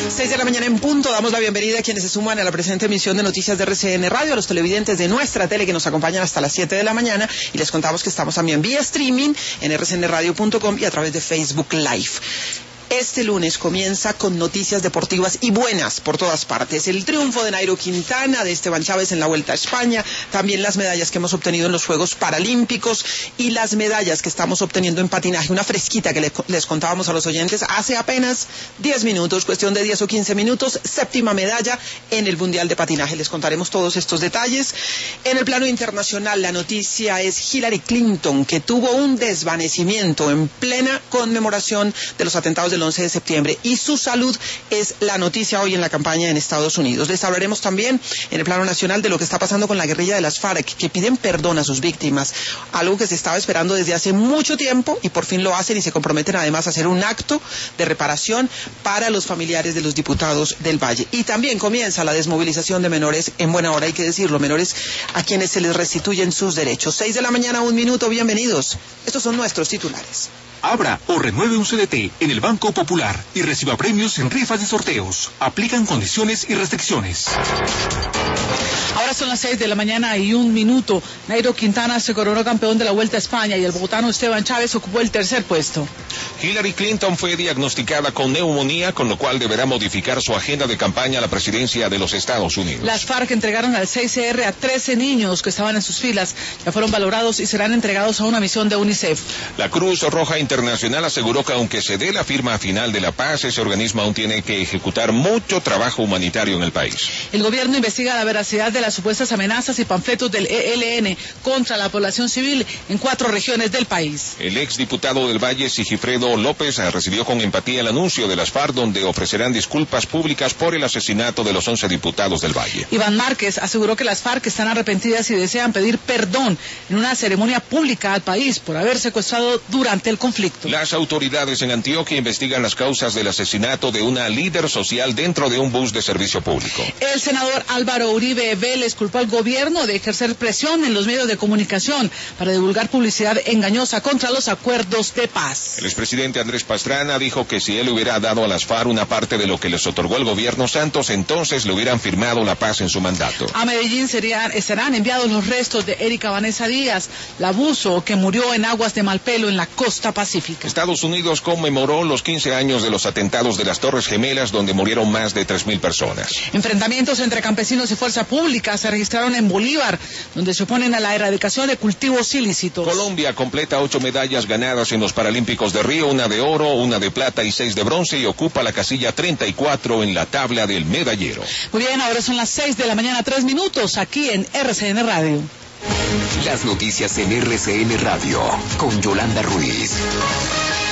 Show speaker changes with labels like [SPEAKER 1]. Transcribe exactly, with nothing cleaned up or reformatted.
[SPEAKER 1] seis de la mañana en punto, damos la bienvenida a quienes se suman a la presente emisión de Noticias de R C N Radio, a los televidentes de nuestra tele que nos acompañan hasta las siete de la mañana, y les contamos que estamos también vía streaming en r c n radio punto com y a través de Facebook Live. Este lunes comienza con noticias deportivas y buenas por todas partes. El triunfo de Nairo Quintana, de Esteban Chávez en la Vuelta a España, también las medallas que hemos obtenido en los Juegos Paralímpicos y las medallas que estamos obteniendo en patinaje. Una fresquita que les contábamos a los oyentes hace apenas diez minutos, cuestión de diez o quince minutos, séptima medalla en el Mundial de Patinaje. Les contaremos todos estos detalles. En el plano internacional, la noticia es Hillary Clinton, que tuvo un desvanecimiento en plena conmemoración de los atentados del once de septiembre, y su salud es la noticia hoy en la campaña en Estados Unidos. Les hablaremos también en el plano nacional de lo que está pasando con la guerrilla de las FARC, que piden perdón a sus víctimas, algo que se estaba esperando desde hace mucho tiempo, y por fin lo hacen y se comprometen además a hacer un acto de reparación para los familiares de los diputados del Valle. Y también comienza la desmovilización de menores, en buena hora hay que decirlo, menores a quienes se les restituyen sus derechos. seis de la mañana, un minuto, bienvenidos. Estos son nuestros titulares.
[SPEAKER 2] Abra o renueve un C D T en el Banco Popular y reciba premios en rifas y sorteos. Aplican condiciones y restricciones.
[SPEAKER 3] Ahora son las seis de la mañana y un minuto. Nairo Quintana se coronó campeón de la Vuelta a España y el bogotano Esteban Chávez ocupó el tercer puesto.
[SPEAKER 4] Hillary Clinton fue diagnosticada con neumonía, con lo cual deberá modificar su agenda de campaña a la presidencia de los Estados Unidos.
[SPEAKER 3] Las FARC entregaron al seis C R a trece niños que estaban en sus filas. Ya fueron valorados y serán entregados a una misión de UNICEF.
[SPEAKER 4] La Cruz Roja Internacional aseguró que aunque se dé la firma final de la paz, ese organismo aún tiene que ejecutar mucho trabajo humanitario en el país.
[SPEAKER 3] El gobierno investiga la veracidad de las supuestas amenazas y panfletos del E L N contra la población civil en cuatro regiones del país.
[SPEAKER 4] El exdiputado del Valle, Sigifredo López, recibió con empatía el anuncio de las FARC, donde ofrecerán disculpas públicas por el asesinato de los once diputados del Valle.
[SPEAKER 3] Iván Márquez aseguró que las FARC están arrepentidas y desean pedir perdón en una ceremonia pública al país por haber secuestrado durante el conflicto.
[SPEAKER 4] Las autoridades en Antioquia investigan las causas del asesinato de una líder social dentro de un bus de servicio público.
[SPEAKER 3] El senador Álvaro Uribe Vélez culpó al gobierno de ejercer presión en los medios de comunicación para divulgar publicidad engañosa contra los acuerdos de paz.
[SPEAKER 4] El expresidente Andrés Pastrana dijo que si él hubiera dado a las FARC una parte de lo que les otorgó el gobierno Santos, entonces le hubieran firmado la paz en su mandato.
[SPEAKER 3] A Medellín serían, estarán enviados los restos de Erika Vanessa Díaz, la buzo que murió en aguas de Malpelo en la costa pacífica.
[SPEAKER 4] Estados Unidos conmemoró los quince años de los atentados de las Torres Gemelas, donde murieron más de tres mil personas.
[SPEAKER 3] Enfrentamientos entre campesinos y fuerza pública se registraron en Bolívar, donde se oponen a la erradicación de cultivos ilícitos.
[SPEAKER 4] Colombia completa ocho medallas ganadas en los Paralímpicos de Río, una de oro, una de plata y seis de bronce, y ocupa la casilla treinta y cuatro en la tabla del medallero.
[SPEAKER 3] Muy bien, ahora son las seis de la mañana, tres minutos, aquí en R C N Radio.
[SPEAKER 2] Las noticias en R C N Radio, con Yolanda Ruiz.